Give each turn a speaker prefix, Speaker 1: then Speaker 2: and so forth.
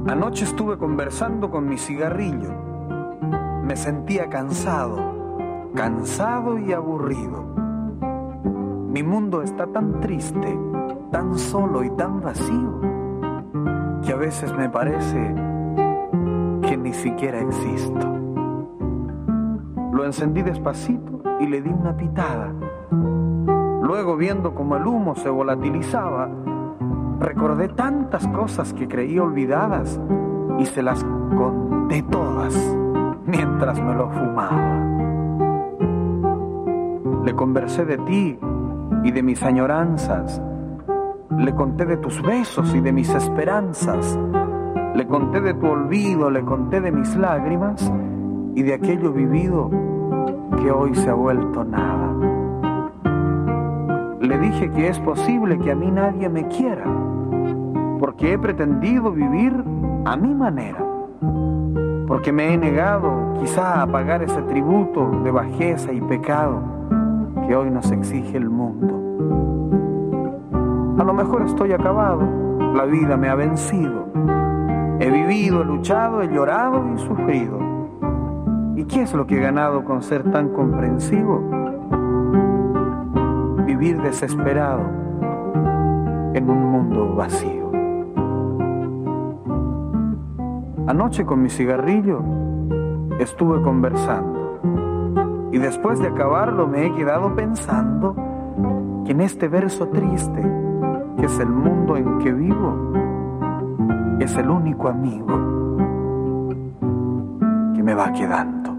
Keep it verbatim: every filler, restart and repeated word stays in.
Speaker 1: Anoche estuve conversando con mi cigarrillo. Me sentía cansado, cansado y aburrido. Mi mundo está tan triste, tan solo y tan vacío, que a veces me parece que ni siquiera existo. Lo encendí despacito y le di una pitada. Luego, viendo cómo el humo se volatilizaba, recordé tantas cosas que creí olvidadas y se las conté todas mientras me lo fumaba. Le conversé de ti y de mis añoranzas. Le conté de tus besos y de mis esperanzas. Le conté de tu olvido, le conté de mis lágrimas y de aquello vivido que hoy se ha vuelto nada. Le dije que es posible que a mí nadie me quiera, porque he pretendido vivir a mi manera, porque me he negado quizá a pagar ese tributo de bajeza y pecado que hoy nos exige el mundo. A lo mejor estoy acabado, la vida me ha vencido. He vivido, he luchado, he llorado y sufrido. ¿Y qué es lo que he ganado con ser tan comprensivo? Vivir desesperado en un mundo vacío. Anoche con mi cigarrillo estuve conversando y después de acabarlo me he quedado pensando que en este verso triste, que es el mundo en que vivo, es el único amigo que me va quedando.